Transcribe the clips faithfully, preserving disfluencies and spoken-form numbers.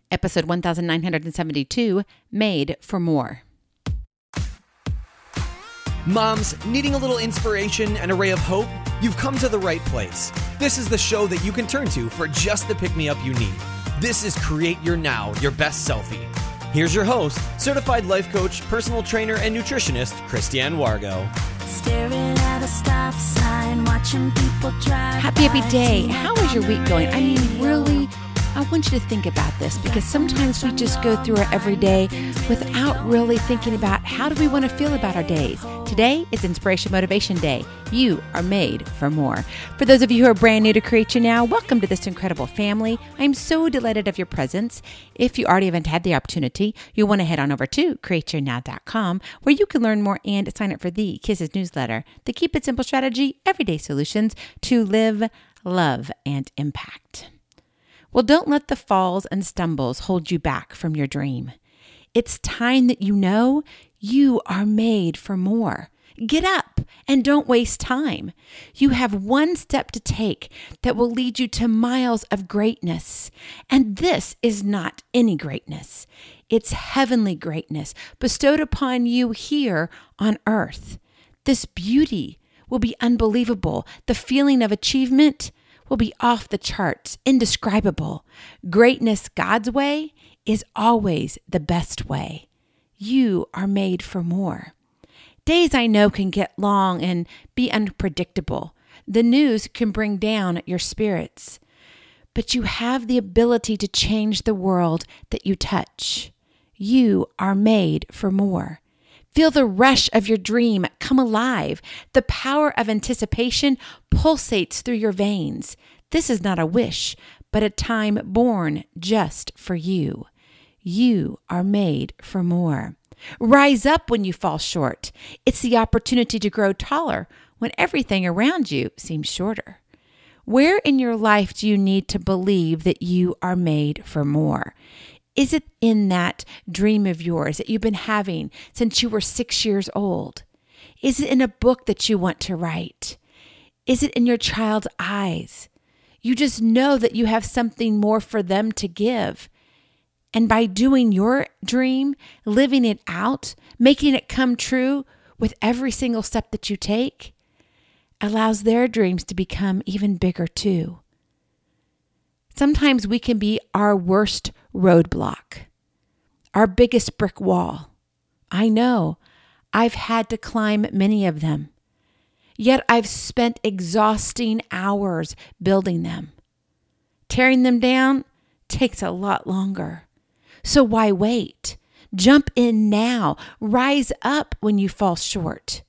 episode one thousand nine hundred seventy-two, Made for More. Moms, needing a little inspiration and a ray of hope? You've come to the right place. This is the show that you can turn to for just the pick-me-up you need. This is Create Your Now, Your Best Selfie. Here's your host, certified life coach, personal trainer, and nutritionist, Christiane Wargo. Staring at a stop sign, watching people drive. Happy, happy day. How is your week going? I mean, really, I want you to think about this because sometimes we just go through our everyday without really thinking about how do we want to feel about our days. Today is Inspiration Motivation Day. You are made for more. For those of you who are brand new to Create Your Now, welcome to this incredible family. I'm so delighted of your presence. If you already haven't had the opportunity, you'll want to head on over to create your now dot com where you can learn more and sign up for the Kisses newsletter, the Keep It Simple Strategy, Everyday Solutions to Live, Love, and Impact. Well, don't let the falls and stumbles hold you back from your dream. It's time that you know you are made for more. Get up and don't waste time. You have one step to take that will lead you to miles of greatness. And this is not any greatness. It's heavenly greatness bestowed upon you here on earth. This beauty will be unbelievable. The feeling of achievement will be off the charts, indescribable. Greatness God's way is always the best way. You are made for more. Days I know can get long and be unpredictable. The news can bring down your spirits. But you have the ability to change the world that you touch. You are made for more. Feel the rush of your dream come alive. The power of anticipation pulsates through your veins. This is not a wish, but a time born just for you. You are made for more. Rise up when you fall short. It's the opportunity to grow taller when everything around you seems shorter. Where in your life do you need to believe that you are made for more? Is it in that dream of yours that you've been having since you were six years old? Is it in a book that you want to write? Is it in your child's eyes? You just know that you have something more for them to give. And by doing your dream, living it out, making it come true with every single step that you take, allows their dreams to become even bigger too. Sometimes we can be our worst roadblock, our biggest brick wall. I know I've had to climb many of them, yet I've spent exhausting hours building them. Tearing them down takes a lot longer. So why wait? Jump in now. Rise up when you fall short.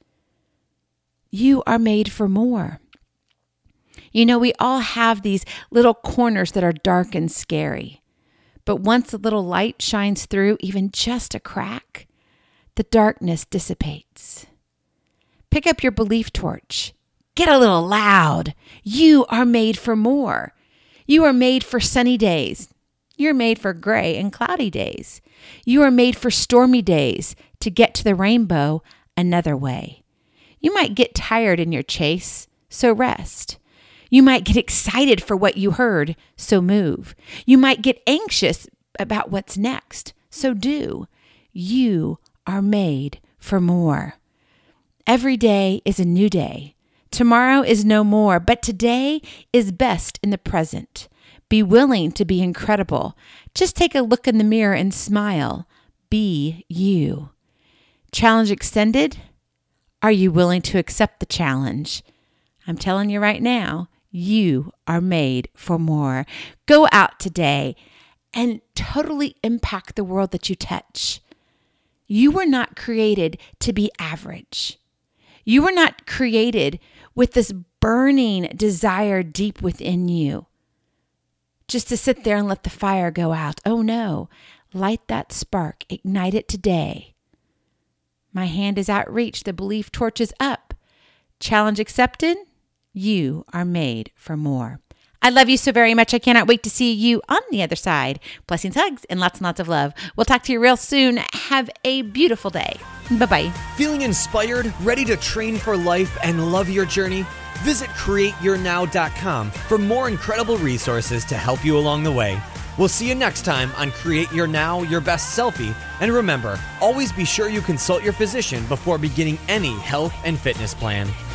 You are made for more. You know, we all have these little corners that are dark and scary. But once a little light shines through, even just a crack, the darkness dissipates. Pick up your belief torch. Get a little loud. You are made for more. You are made for sunny days. You're made for gray and cloudy days. You are made for stormy days to get to the rainbow another way. You might get tired in your chase, so rest. You might get excited for what you heard, so move. You might get anxious about what's next, so do. You are made for more. Every day is a new day. Tomorrow is no more, but today is best in the present. Be willing to be incredible. Just take a look in the mirror and smile. Be you. Challenge extended? Are you willing to accept the challenge? I'm telling you right now, you are made for more. Go out today and totally impact the world that you touch. You were not created to be average. You were not created with this burning desire deep within you, just to sit there and let the fire go out. Oh no, light that spark, ignite it today. My hand is outreached, the belief torch is up. Challenge accepted? You are made for more. I love you so very much. I cannot wait to see you on the other side. Blessings, hugs, and lots and lots of love. We'll talk to you real soon. Have a beautiful day. Bye-bye. Feeling inspired, ready to train for life and love your journey? Visit create your now dot com for more incredible resources to help you along the way. We'll see you next time on Create Your Now, Your Best Selfie. And remember, always be sure you consult your physician before beginning any health and fitness plan.